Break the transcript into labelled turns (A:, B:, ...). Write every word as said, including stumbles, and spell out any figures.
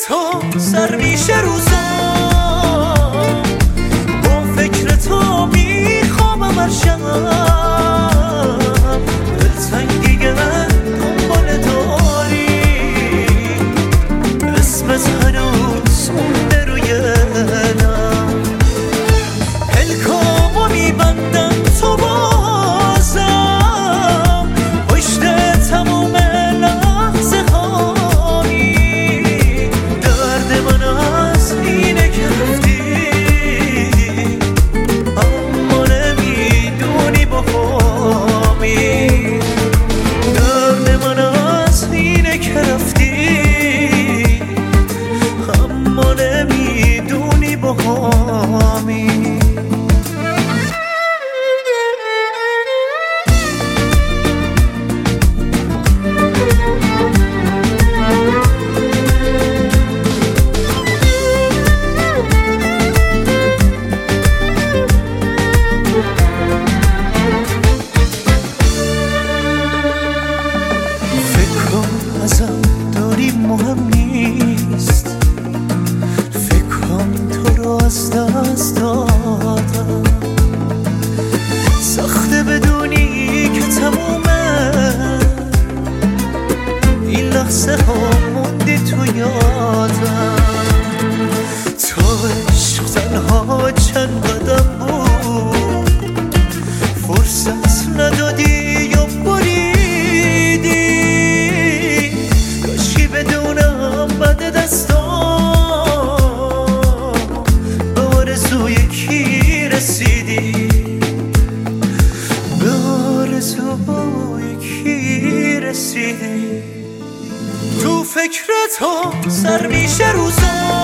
A: تو سر میشه روزا، با فکر تو میخوابم هر شب، دلتنگی من دنبال داری، اسمت هنوز مونده روی دلم، پلکامو میبندم تو بازم، پشت تموم لحظه هایی، درد من از اینه که رفتی، اما نمیدونی با همی، درد من از اینه که رفتی، اما نمیدونی با همی. ازم داری مهم نیست، فکرم تو رو از دست دادم، سخته بدونی که تمومه این لحظه ها موندی تو یادم، تو عشق تنها چند قدم بود، فرصت ندادی یا بریدی، بدونم بد دستام به آرزوی کی رسیدی، به آرزوی کی رسیدی، تو فکر تو سر میشه روزا،